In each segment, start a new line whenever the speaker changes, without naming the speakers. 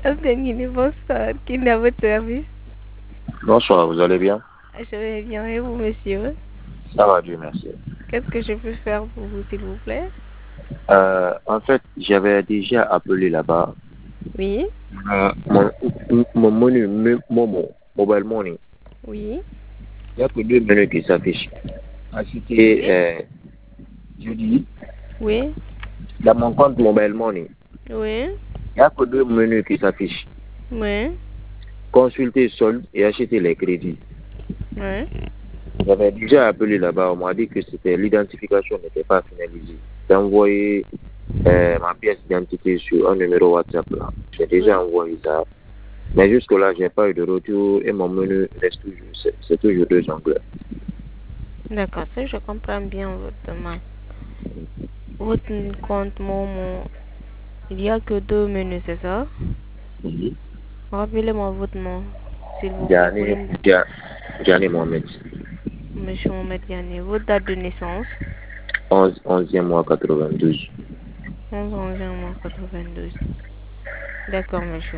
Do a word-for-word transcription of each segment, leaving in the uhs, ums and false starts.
Capitaine Guinée, bonsoir. Qui est à votre service?
Bonsoir, vous allez bien?
Je vais bien. Et vous, monsieur?
Ça va, Dieu merci.
Qu'est-ce que je peux faire pour vous, s'il vous plaît?
Euh, en fait, j'avais déjà appelé là-bas.
Oui,
Euh, mon, mon menu, mon, mon mobile money,
oui,
il n'y a que deux menus qui s'affichent. Acheter,
oui,
euh, je dis,
oui,
dans mon compte mobile money,
oui,
il n'y a que deux menus qui s'affichent.
oui,
Consulter solde et acheter les crédits.
oui.
J'avais déjà appelé là-bas, on m'a dit que c'était l'identification n'était pas finalisée. D'envoyer euh, ma pièce d'identité sur un numéro WhatsApp là. J'ai déjà
Oui.
envoyé ça. Mais jusque-là, je n'ai pas eu de retour et mon menu reste toujours, c'est, c'est toujours deux onglets.
D'accord, ça, je comprends bien votre demande. Votre compte Momo, il n'y a que deux menus, c'est ça?
Mhm.
Rappelez-moi votre nom, s'il vous plaît.
Gianni,
Pouvez me-
Gia- Gianni Mohamed,
Monsieur Mohamed Diané, votre date de naissance?
onze, onzième mois quatre-vingt-douze.
onze onze quatre-vingt-douze. D'accord, monsieur.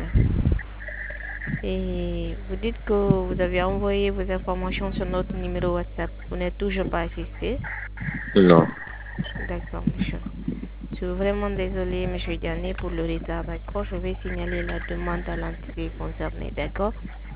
Et vous dites que vous avez envoyé vos informations sur notre numéro WhatsApp. Vous n'êtes toujours pas assisté.
Non.
D'accord, monsieur. Je suis vraiment désolé, monsieur Diané, pour le retard. D'accord, je vais signaler la demande à l'entité concernée. D'accord.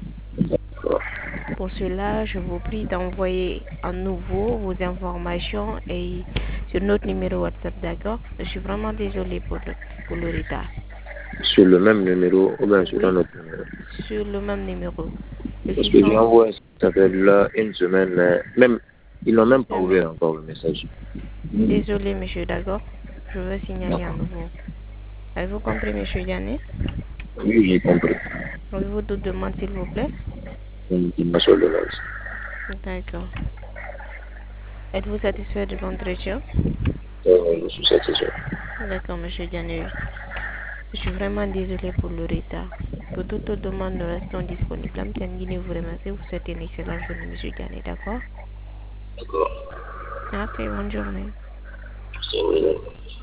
Pour cela, je vous prie d'envoyer à nouveau vos informations et sur notre numéro WhatsApp. D'accord. Je suis vraiment désolé pour le, pour le retard.
Sur le même numéro ou bien sur
Oui,
un autre numéro.
sur le même numéro. Le
Parce que j'ai
six cents.
envoyé ça fait là une semaine, mais même, ils n'ont même pas
Jamais.
ouvert encore le message.
Désolé, monsieur, d'accord. Je veux signaler à
D'accord.
nouveau. Avez-vous compris, monsieur Diané?
Oui, j'ai compris.
Avez-vous d'autres demandes, s'il vous plaît?
Il m'a sur le lance.
D'accord. Êtes-vous satisfait de l'entretien?
Euh, je suis satisfait.
D'accord, monsieur Diané. Je suis vraiment désolé pour le retard. Pour toute autre demande, nous restons disponibles. Amitié Guinée vous remercie. Vous souhaitez une excellente journée, monsieur Diané, d'accord?
D'accord.
Ok, bonne journée.
C'est vrai.